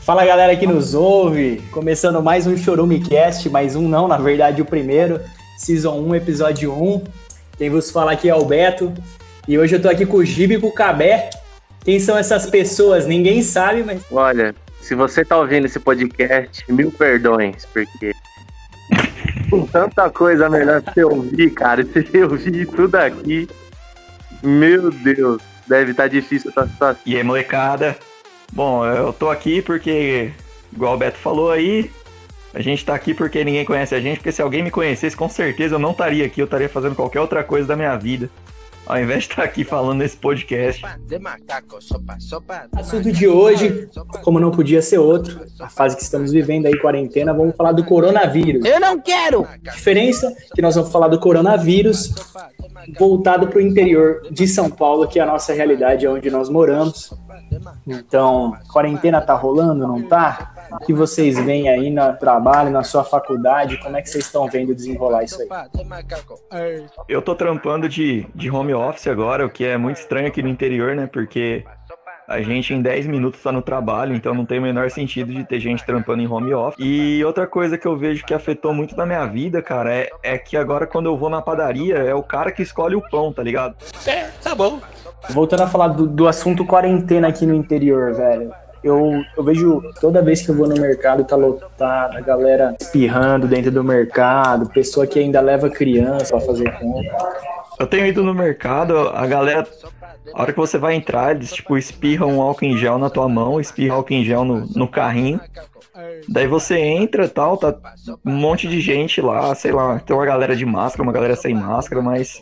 Fala galera que nos ouve, começando mais um ChorumeCast, mais um não, na verdade o primeiro, Season 1, Episódio 1. Quem vos fala aqui é o Beto, e hoje eu tô aqui com o Gibe e com o Cabé. Quem são essas pessoas? Ninguém sabe, mas... Olha, se você tá ouvindo esse podcast, mil perdões, porque com tanta coisa melhor pra você ouvir, cara, se você ouvir tudo aqui, meu Deus, deve estar difícil essa situação. E aí, molecada? Bom, eu tô aqui porque, igual o Beto falou aí, a gente tá aqui porque ninguém conhece a gente, porque se alguém me conhecesse, com certeza eu não estaria aqui, eu estaria fazendo qualquer outra coisa da minha vida, ao invés de estar aqui falando nesse podcast. Assunto de hoje, como não podia ser outro, a fase que estamos vivendo aí, quarentena, vamos falar do coronavírus. Eu não quero! A diferença é que nós vamos falar do coronavírus voltado para o interior de São Paulo, que é a nossa realidade, é onde nós moramos. Então, quarentena tá rolando, não tá? O que vocês veem aí no trabalho, na sua faculdade? Como é que vocês estão vendo desenrolar isso aí? Eu tô trampando de home office agora, o que é muito estranho aqui no interior, né? Porque a gente em 10 minutos tá no trabalho, então não tem o menor sentido de ter gente trampando em home office. E outra coisa que eu vejo que afetou muito na minha vida, cara, é que agora quando eu vou na padaria, é o cara que escolhe o pão, tá ligado? Tá bom. Voltando a falar do assunto quarentena aqui no interior, velho. Eu vejo toda vez que eu vou no mercado, tá lotado, a galera espirrando dentro do mercado, pessoa que ainda leva criança pra fazer compra. Eu tenho ido no mercado, a galera, a hora que você vai entrar, eles tipo espirram um álcool em gel na tua mão, espirram álcool em gel no carrinho. Daí você entra e tal, tá um monte de gente lá, sei lá, tem uma galera de máscara, uma galera sem máscara, mas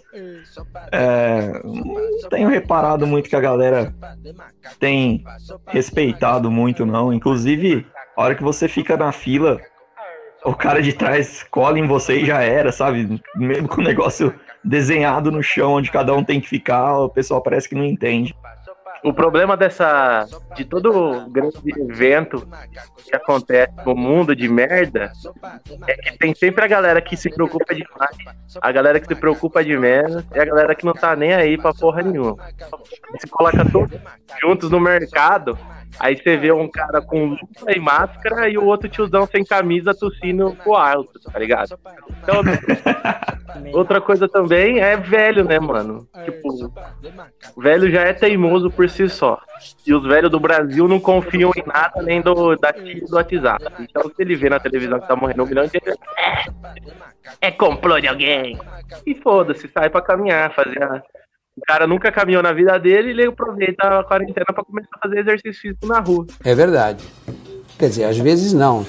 não tenho reparado muito que a galera tem respeitado muito, não. Inclusive, a hora que você fica na fila, o cara de trás cola em você e já era, sabe? Mesmo com o negócio desenhado no chão onde cada um tem que ficar, o pessoal parece que não entende. O problema de todo grande evento que acontece no mundo de merda é que tem sempre a galera que se preocupa demais, a galera que se preocupa de menos e a galera que não tá nem aí pra porra nenhuma. Você coloca todos juntos no mercado, aí você vê um cara com luva e máscara e o outro tiozão sem camisa tossindo pro alto, tá ligado? Então, outra coisa também é velho, né, mano? Tipo, velho já é teimoso por si só. E os velhos do Brasil não confiam em nada nem da tia do WhatsApp. Então, se ele vê na televisão que tá morrendo 1 milhão de gente, é complô de alguém. E foda-se, sai pra caminhar, O cara nunca caminhou na vida dele e ele aproveita a quarentena pra começar a fazer exercício físico na rua. É verdade. Quer dizer, às vezes não.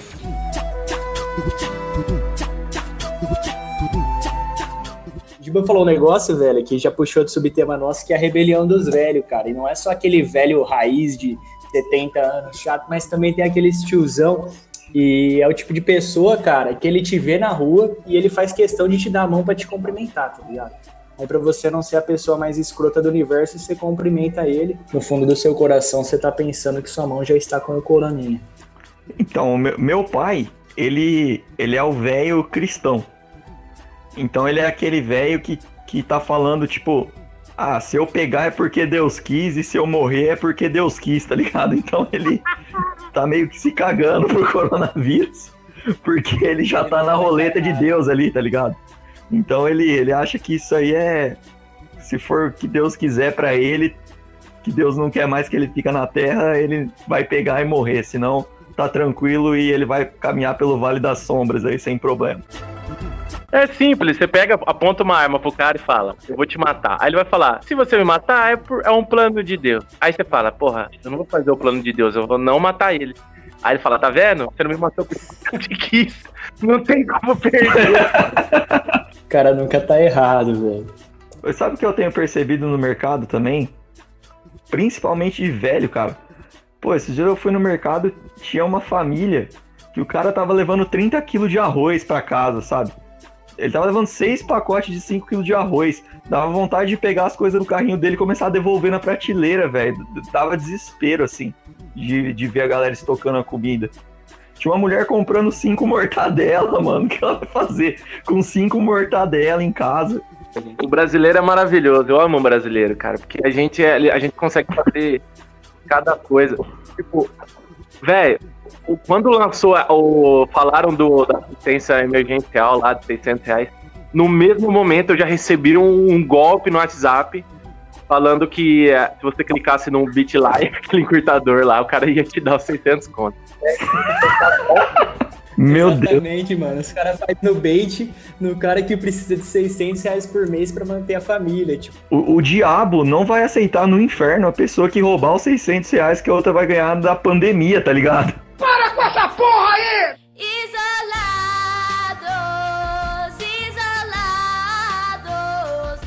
O Giba falou um negócio, velho, que já puxou de subtema nosso, que é a rebelião dos velhos, cara. E não é só aquele velho raiz de 70 anos chato, mas também tem aquele tiozão. E é o tipo de pessoa, cara, que ele te vê na rua e ele faz questão de te dar a mão pra te cumprimentar, tá ligado? Aí pra você não ser a pessoa mais escrota do universo, você cumprimenta ele. No fundo do seu coração, você tá pensando que sua mão já está com o coroninha. Então, meu pai, ele é o velho cristão. Então ele é aquele velho que tá falando, tipo, se eu pegar é porque Deus quis e se eu morrer é porque Deus quis, tá ligado? Então ele tá meio que se cagando pro coronavírus, porque ele já tá na roleta de Deus ali, tá ligado? Então ele acha que isso aí se for o que Deus quiser pra ele, que Deus não quer mais que ele fica na terra, ele vai pegar e morrer, senão tá tranquilo e ele vai caminhar pelo Vale das Sombras aí sem problema. É simples, você aponta uma arma pro cara e fala, eu vou te matar. Aí ele vai falar, se você me matar, é um plano de Deus. Aí você fala, porra, eu não vou fazer o plano de Deus, eu vou não matar ele. Aí ele fala, tá vendo? Você não me matou porque eu te quis. Não tem como perder. O cara nunca tá errado, velho. Sabe o que eu tenho percebido no mercado também? Principalmente de velho, cara. Pô, esses dias eu fui no mercado, tinha uma família que o cara tava levando 30 quilos de arroz pra casa, sabe? Ele tava levando 6 pacotes de 5 quilos de arroz. Dava vontade de pegar as coisas do carrinho dele e começar a devolver na prateleira, velho. Dava desespero, assim, de ver a galera estocando a comida. Tinha uma mulher comprando 5 mortadela, mano. O que ela vai fazer com 5 mortadela em casa? O brasileiro é maravilhoso. Eu amo o brasileiro, cara. Porque a gente consegue fazer cada coisa. Tipo, Velho, quando lançou, falaram da assistência emergencial lá de R$600, no mesmo momento eu já recebi um golpe no WhatsApp falando que se você clicasse no BitLife, aquele encurtador lá, o cara ia te dar os 600 contos. Meu Deus. Exatamente, mano. Os caras fazem no bait no cara que precisa de R$600 por mês pra manter a família. Tipo. O diabo não vai aceitar no inferno a pessoa que roubar os R$600 que a outra vai ganhar da pandemia, tá ligado? Para com essa porra aí! Isolados.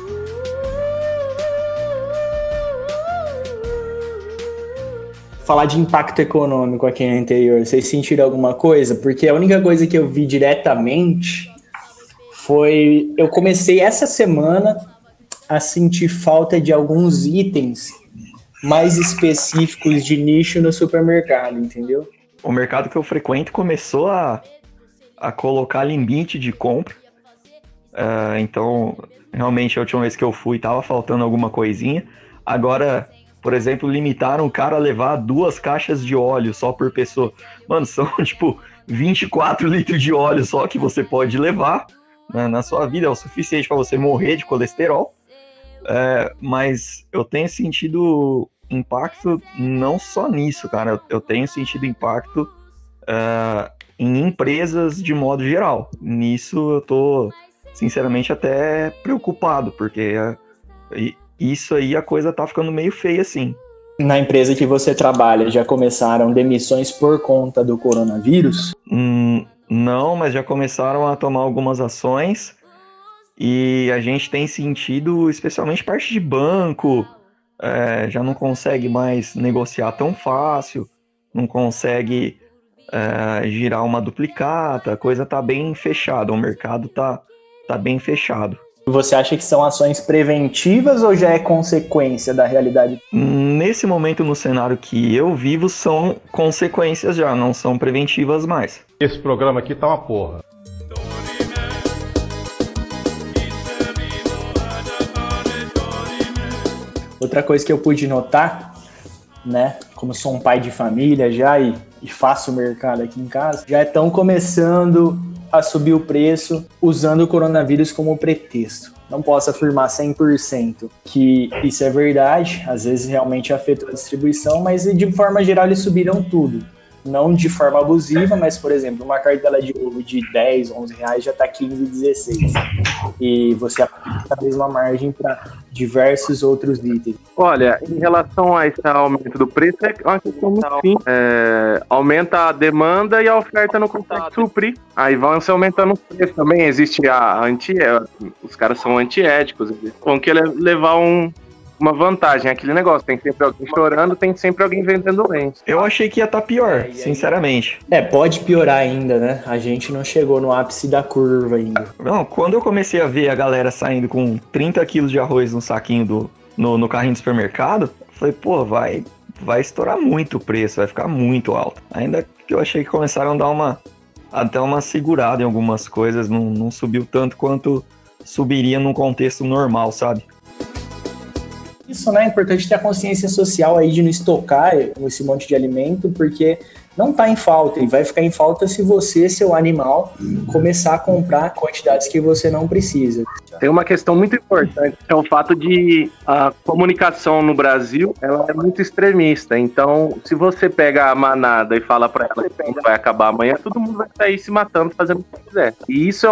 Falar de impacto econômico aqui no interior, vocês sentiram alguma coisa? Porque a única coisa que eu vi diretamente foi... Eu comecei essa semana a sentir falta de alguns itens mais específicos de nicho no supermercado, entendeu? O mercado que eu frequento começou a colocar limite de compra. Então, realmente, a última vez que eu fui, tava faltando alguma coisinha. Agora... Por exemplo, limitaram o cara a levar 2 caixas de óleo só por pessoa. Mano, são tipo 24 litros de óleo só que você pode levar, né, na sua vida. É o suficiente para você morrer de colesterol. Mas eu tenho sentido impacto não só nisso, cara. Eu tenho sentido impacto em empresas de modo geral. Nisso eu tô, sinceramente, até preocupado, porque... Isso aí, a coisa tá ficando meio feia, assim. Na empresa que você trabalha, já começaram demissões por conta do coronavírus? Não, mas já começaram a tomar algumas ações. E a gente tem sentido, especialmente parte de banco, já não consegue mais negociar tão fácil, não consegue girar uma duplicata, a coisa tá bem fechada, o mercado tá bem fechado. Você acha que são ações preventivas ou já é consequência da realidade? Nesse momento, no cenário que eu vivo, são consequências já, não são preventivas mais. Esse programa aqui tá uma porra. Outra coisa que eu pude notar, né, como sou um pai de família já e faço mercado aqui em casa, já estão começando a subir o preço usando o coronavírus como pretexto. Não posso afirmar 100% que isso é verdade, às vezes realmente afetou a distribuição, mas de forma geral eles subiram tudo. Não de forma abusiva, mas, por exemplo, uma cartela de ovo de 10, 11 reais já está 15, 16. E você aplica a mesma margem para diversos outros itens. Olha, em relação a esse aumento do preço, é uma questão muito simples. Aumenta a demanda e a oferta não consegue suprir. Aí vão se aumentando os preços também. Existe os caras são antiéticos. Vão querer levar uma vantagem, aquele negócio, tem sempre alguém chorando, tem sempre alguém vendendo lenço. Eu achei que ia estar pior, sinceramente. Pode piorar ainda, né? A gente não chegou no ápice da curva ainda. Não, quando eu comecei a ver a galera saindo com 30 quilos de arroz no saquinho no carrinho do supermercado, eu falei, pô, vai estourar muito o preço, vai ficar muito alto. Ainda que eu achei que começaram a dar até uma segurada em algumas coisas, não subiu tanto quanto subiria num contexto normal, sabe? Isso, né? É importante ter a consciência social aí de não estocar esse monte de alimento, porque não tá em falta, e vai ficar em falta se você, seu animal, começar a comprar quantidades que você não precisa. Tem uma questão muito importante, que é o fato de a comunicação no Brasil, ela é muito extremista. Então, se você pega a manada e fala pra ela que vai acabar amanhã, todo mundo vai sair se matando, fazendo o que quiser. E isso é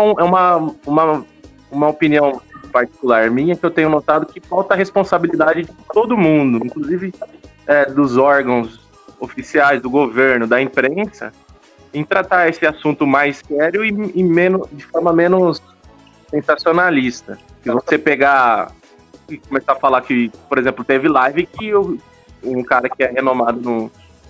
uma opinião particular minha, que eu tenho notado que falta responsabilidade de todo mundo, inclusive dos órgãos oficiais, do governo, da imprensa, em tratar esse assunto mais sério e de forma menos sensacionalista. Se você pegar e começar a falar que, por exemplo, teve live que um cara que é renomado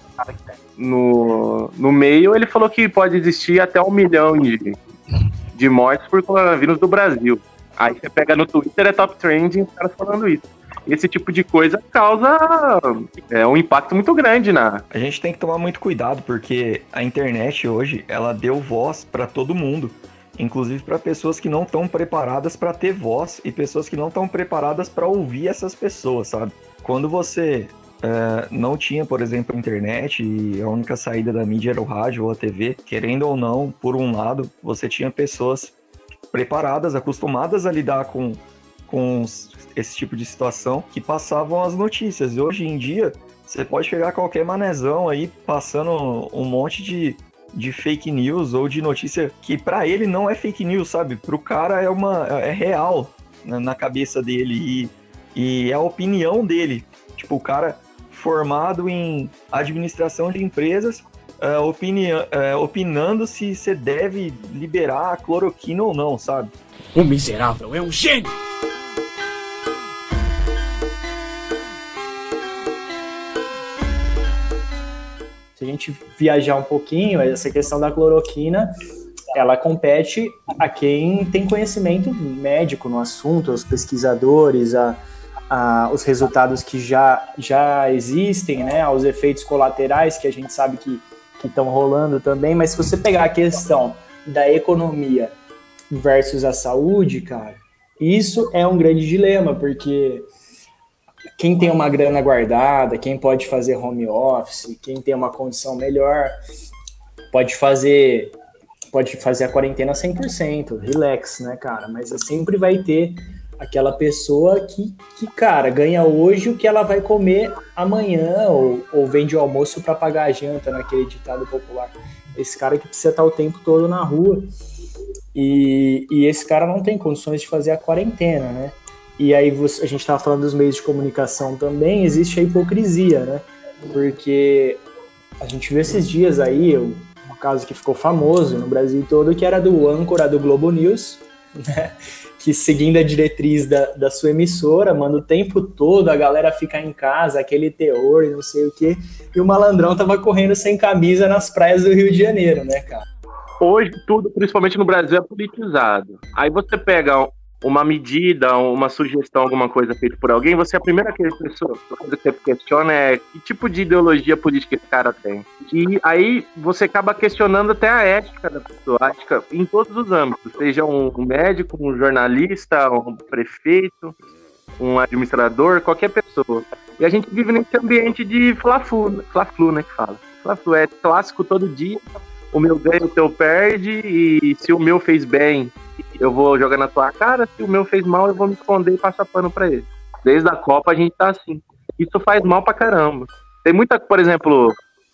no meio, ele falou que pode existir até 1 milhão de mortes por coronavírus do Brasil. Aí você pega no Twitter, é top trending, os caras falando isso. Esse tipo de coisa causa um impacto muito grande A gente tem que tomar muito cuidado, porque a internet hoje, ela deu voz para todo mundo. Inclusive para pessoas que não estão preparadas para ter voz e pessoas que não estão preparadas para ouvir essas pessoas, sabe? Quando você não tinha, por exemplo, internet e a única saída da mídia era o rádio ou a TV, querendo ou não, por um lado, você tinha pessoas preparadas, acostumadas a lidar com esse tipo de situação, que passavam as notícias. E hoje em dia, você pode pegar qualquer manezão aí, passando um monte de fake news ou de notícia que pra ele não é fake news, sabe? Pro cara é real na cabeça dele e é a opinião dele. Tipo, o cara formado em administração de empresas, opinando se você deve liberar a cloroquina ou não, sabe? O miserável é um gênio! Se a gente viajar um pouquinho, essa questão da cloroquina, ela compete a quem tem conhecimento médico no assunto, aos pesquisadores, os resultados que já existem, né, aos efeitos colaterais que a gente sabe que estão rolando também. Mas se você pegar a questão da economia versus a saúde, cara, isso é um grande dilema, porque quem tem uma grana guardada, quem pode fazer home office, quem tem uma condição melhor, pode fazer a quarentena 100%, relax, né, cara? Mas sempre vai ter aquela pessoa que, cara, ganha hoje o que ela vai comer amanhã, ou vende o almoço para pagar a janta, naquele ditado popular. Esse cara que precisa estar o tempo todo na rua, e esse cara não tem condições de fazer a quarentena, né? E aí a gente estava falando dos meios de comunicação também, existe a hipocrisia, né? Porque a gente viu esses dias aí, um caso que ficou famoso no Brasil todo, que era do âncora do Globo News, né? Que, seguindo a diretriz da sua emissora, manda o tempo todo a galera ficar em casa, aquele terror e não sei o quê, e o malandrão tava correndo sem camisa nas praias do Rio de Janeiro, né, cara? Hoje tudo, principalmente no Brasil, é politizado. Aí você pega uma medida, uma sugestão, alguma coisa feita por alguém, você é a primeira pessoa que você questiona é que tipo de ideologia política esse cara tem. E aí você acaba questionando até a ética da pessoa, a ética em todos os âmbitos, seja um médico, um jornalista, um prefeito, um administrador, qualquer pessoa. E a gente vive nesse ambiente de fla-flu, né, que fala. Fla-flu é clássico todo dia, o meu ganha, o teu perde, e se o meu fez bem, eu vou jogar na tua cara, se o meu fez mal, eu vou me esconder e passar pano pra ele. Desde a Copa a gente tá assim. Isso faz mal pra caramba. Tem muita, por exemplo,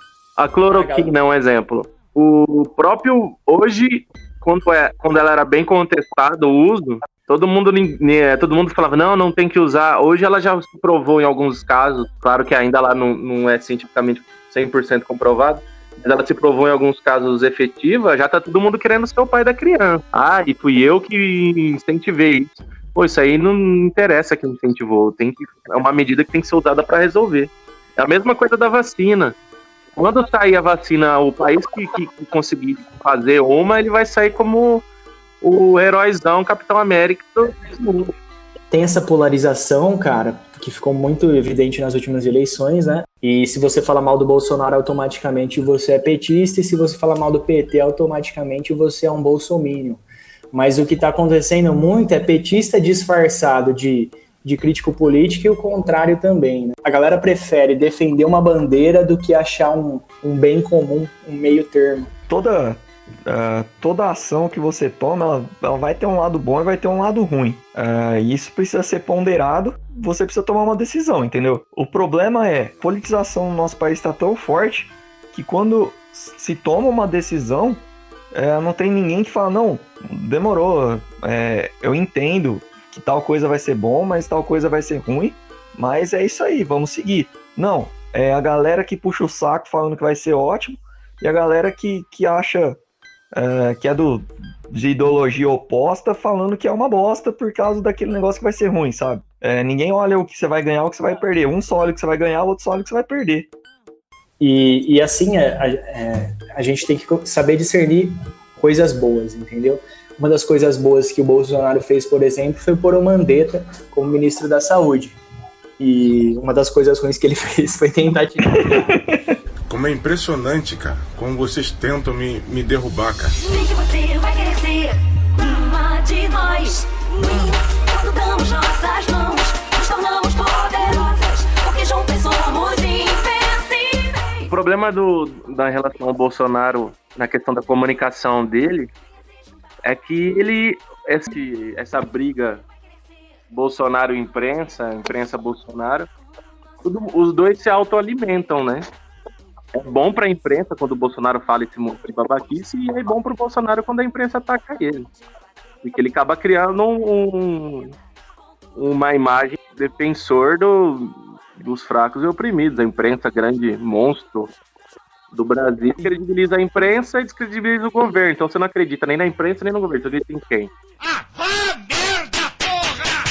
a cloroquina é um exemplo. O próprio, hoje, quando ela era bem contestada, o uso, todo mundo falava, não tem que usar. Hoje ela já se provou em alguns casos, claro que ainda lá não é cientificamente 100% comprovado, mas ela se provou em alguns casos efetiva, já tá todo mundo querendo ser o pai da criança. Ah, e fui eu que incentivei isso. Pô, isso aí não interessa quem incentivou, é uma medida que tem que ser usada para resolver. É a mesma coisa da vacina. Quando sair a vacina, o país que conseguir fazer uma, ele vai sair como o heróizão Capitão América do mundo. Tem essa polarização, cara, que ficou muito evidente nas últimas eleições, né? E se você fala mal do Bolsonaro, automaticamente você é petista, e se você fala mal do PT, automaticamente você é um bolsominion. Mas o que está acontecendo muito é petista disfarçado de crítico político, e o contrário também, né? A galera prefere defender uma bandeira do que achar um bem comum, um meio termo. Toda ação que você toma, ela vai ter um lado bom e vai ter um lado ruim. E isso precisa ser ponderado, você precisa tomar uma decisão, entendeu? O problema é, a politização no nosso país está tão forte que quando se toma uma decisão, não tem ninguém que fala, não, demorou, eu entendo que tal coisa vai ser bom, mas tal coisa vai ser ruim, mas é isso aí, vamos seguir. Não, é a galera que puxa o saco falando que vai ser ótimo, e a galera que acha que é de ideologia oposta falando que é uma bosta por causa daquele negócio que vai ser ruim, sabe? Ninguém olha o que você vai ganhar, o que você vai perder. Um só olha o que você vai ganhar, o outro só olha o que você vai perder. E assim, a gente tem que saber discernir coisas boas, entendeu? Uma das coisas boas que o Bolsonaro fez, por exemplo, foi pôr o Mandetta como ministro da Saúde. E uma das coisas ruins que ele fez foi tentar tirar. Como é impressionante, cara, como vocês tentam me derrubar, cara. Sei que você vai querer ser uma de nós. Quando damos nossas mãos, nos tornamos poderosas, porque juntas somos problema da relação ao Bolsonaro, na questão da comunicação dele, é que essa briga Bolsonaro-imprensa, imprensa-Bolsonaro, os dois se autoalimentam, né? É bom pra imprensa quando o Bolsonaro fala esse monte de babaquice, e é bom pro Bolsonaro quando a imprensa ataca ele. Porque ele acaba criando uma imagem defensor dos fracos e oprimidos. A imprensa, grande monstro do Brasil, credibiliza a imprensa e descredibiliza o governo. Então você não acredita nem na imprensa nem no governo. Você acredita em quem? Merda, porra!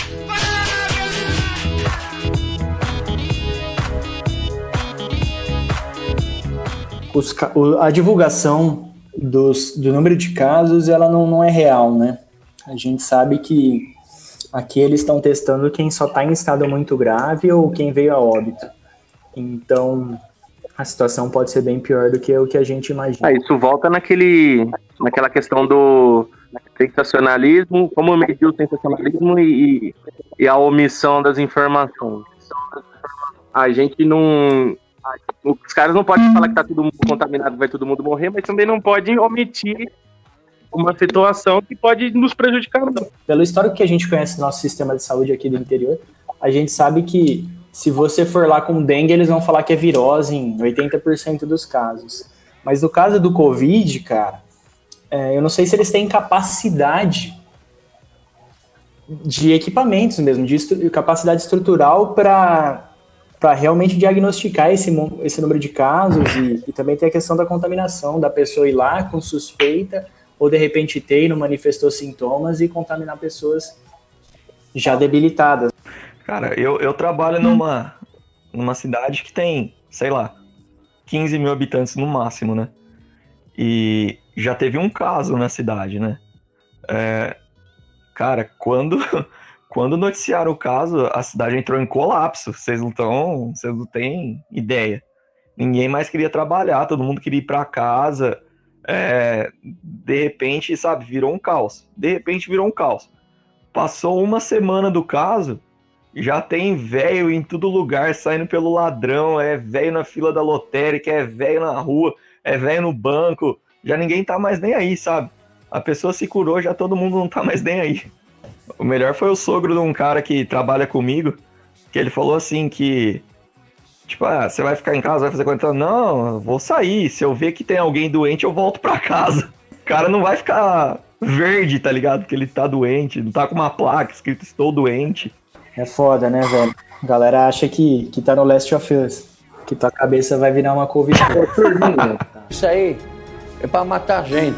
A divulgação do número de casos, ela não é real, né? A gente sabe que aqui eles estão testando quem só está em estado muito grave ou quem veio a óbito. Então, a situação pode ser bem pior do que o que a gente imagina. Isso volta naquela questão do sensacionalismo, como medir o sensacionalismo e a omissão das informações. A gente não... Os caras não podem falar que tá todo mundo contaminado, vai todo mundo morrer, mas também não podem omitir uma situação que pode nos prejudicar. Pelo histórico que a gente conhece do nosso sistema de saúde aqui do interior, a gente sabe que se você for lá com dengue, eles vão falar que é virose em 80% dos casos. Mas no caso do Covid, cara, eu não sei se eles têm capacidade de equipamentos mesmo, de capacidade estrutural para realmente diagnosticar esse número de casos e também tem a questão da contaminação, da pessoa ir lá com suspeita ou de repente ter e não manifestou sintomas e contaminar pessoas já debilitadas. Cara, eu trabalho numa cidade que tem, sei lá, 15 mil habitantes no máximo, né? E já teve um caso na cidade, né? Cara, quando noticiaram o caso, a cidade entrou em colapso. Vocês não têm ideia. Ninguém mais queria trabalhar, todo mundo queria ir para casa. De repente, sabe, virou um caos. Passou uma semana do caso, já tem velho em todo lugar, saindo pelo ladrão, velho na fila da lotérica, velho na rua, velho no banco. Já ninguém tá mais nem aí, sabe? A pessoa se curou, já todo mundo não tá mais nem aí. O melhor foi o sogro de um cara que trabalha comigo, que ele falou assim que, tipo, você vai ficar em casa, vai fazer quarentena? Não, eu vou sair, se eu ver que tem alguém doente, eu volto pra casa. O cara não vai ficar verde, tá ligado? Porque ele tá doente, não tá com uma placa escrito estou doente. É foda, né, velho? A galera acha que tá no Last of Us, que tua cabeça vai virar uma Covid. Isso aí é pra matar gente.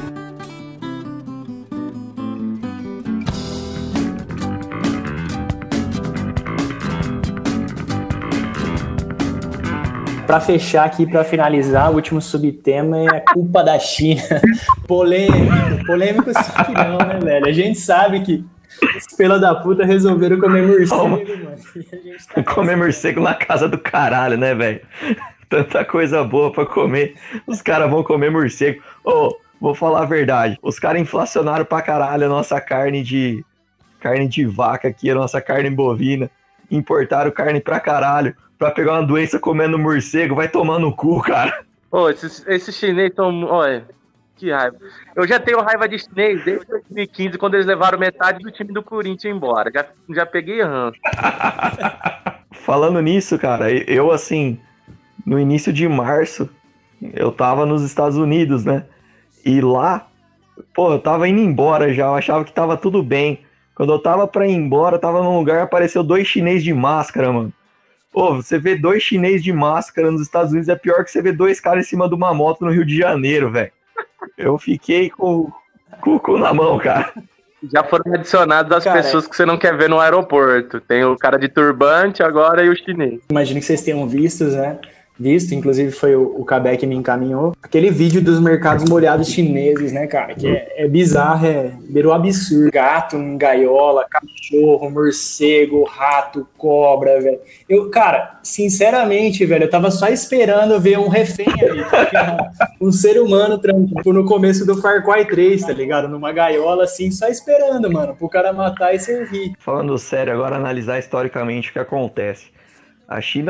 Pra fechar aqui, pra finalizar, o último subtema é a culpa da China. Polêmico sim que não, né, velho? A gente sabe que os fela da puta resolveram comer morcego, mano. Comer morcego na casa do caralho, né, velho? Tanta coisa boa pra comer. Os caras vão comer morcego. Vou falar a verdade. Os caras inflacionaram pra caralho a nossa carne de vaca aqui, a nossa carne bovina. Importaram carne pra caralho. Pra pegar uma doença comendo morcego, vai tomar no cu, cara. Esses chineses estão... Olha, que raiva. Eu já tenho raiva de chinês desde 2015, quando eles levaram metade do time do Corinthians embora. Já peguei ranço. Falando nisso, cara, eu assim, no início de março, eu tava nos Estados Unidos, né? E lá, eu tava indo embora já, eu achava que tava tudo bem. Quando eu tava pra ir embora, tava num lugar, apareceu 2 chineses de máscara, mano. Você vê 2 chineses de máscara nos Estados Unidos é pior que você ver 2 caras em cima de uma moto no Rio de Janeiro, velho. Eu fiquei com o cu na mão, cara. Já foram adicionados as pessoas que você não quer ver no aeroporto. Tem o cara de turbante agora e o chinês. Imagino que vocês tenham visto, né? Inclusive foi o Cabé que me encaminhou. Aquele vídeo dos mercados molhados chineses, né, cara? Que é bizarro, virou absurdo. Gato em gaiola, cachorro, morcego, rato, cobra, velho. Cara, sinceramente, velho, eu tava só esperando ver um refém ali, um ser humano tranquilo no começo do Far Cry 3, tá ligado? Numa gaiola, assim, só esperando, mano, pro cara matar e servir. Falando sério, agora analisar historicamente o que acontece. A China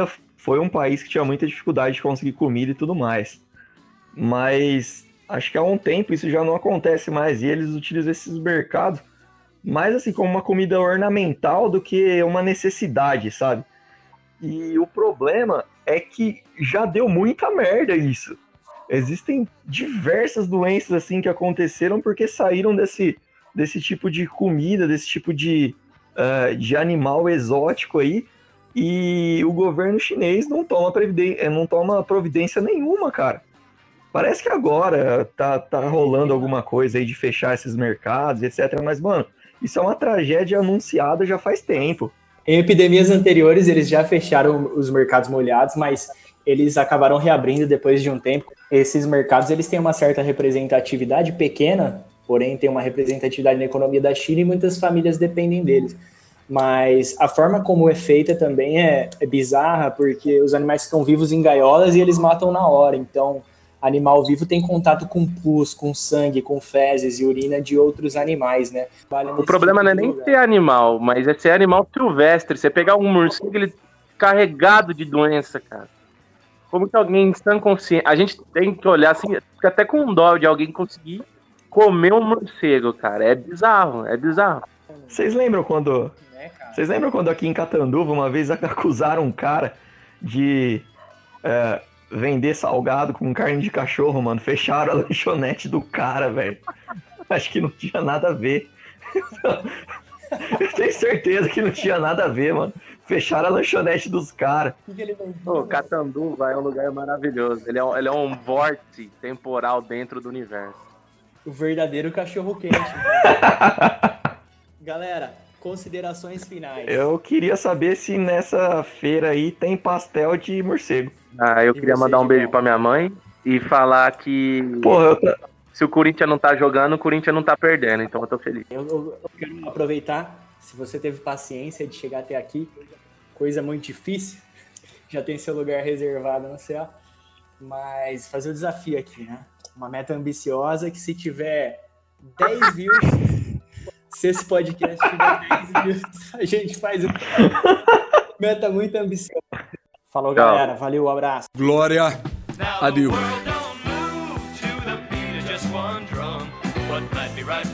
foi um país que tinha muita dificuldade de conseguir comida e tudo mais. Mas acho que há um tempo isso já não acontece mais, e eles utilizam esses mercados mais assim como uma comida ornamental do que uma necessidade, sabe? E o problema é que já deu muita merda isso. Existem diversas doenças assim que aconteceram porque saíram desse tipo de comida, desse tipo de animal exótico aí, e o governo chinês não toma providência nenhuma, cara. Parece que agora tá rolando alguma coisa aí de fechar esses mercados, etc. Mas, mano, isso é uma tragédia anunciada já faz tempo. Em epidemias anteriores, eles já fecharam os mercados molhados, mas eles acabaram reabrindo depois de um tempo. Esses mercados, eles têm uma certa representatividade pequena, porém tem uma representatividade na economia da China e muitas famílias dependem deles. Mas a forma como é feita também é bizarra, porque os animais ficam vivos em gaiolas e eles matam na hora. Então, animal vivo tem contato com pus, com sangue, com fezes e urina de outros animais, né? O problema não é nem ser animal, mas é ser animal silvestre. Você pegar um morcego, ele carregado de doença, cara. Como que alguém em sã consciência... A gente tem que olhar assim, fica até com dó de alguém conseguir comer um morcego, cara. É bizarro, é bizarro. Vocês lembram quando aqui em Catanduva uma vez acusaram um cara de vender salgado com carne de cachorro, mano? Fecharam a lanchonete do cara, velho. Acho que não tinha nada a ver. Eu tenho certeza que não tinha nada a ver, mano. Fecharam a lanchonete dos caras. Catanduva é um lugar maravilhoso. Ele é um vórtice temporal dentro do universo. O verdadeiro cachorro quente. Galera, considerações finais. Eu queria saber se nessa feira aí tem pastel de morcego. Eu queria mandar um beijo pra minha mãe e falar que se o Corinthians não tá jogando, o Corinthians não tá perdendo, então eu tô feliz. Eu quero aproveitar, se você teve paciência de chegar até aqui, coisa muito difícil, já tem seu lugar reservado no céu, mas fazer o desafio aqui, né? Uma meta ambiciosa que se tiver 10 views, se esse podcast tiver 10 views, a gente faz uma meta muito ambiciosa. Falou, galera. Valeu, abraço. Glória a Deus.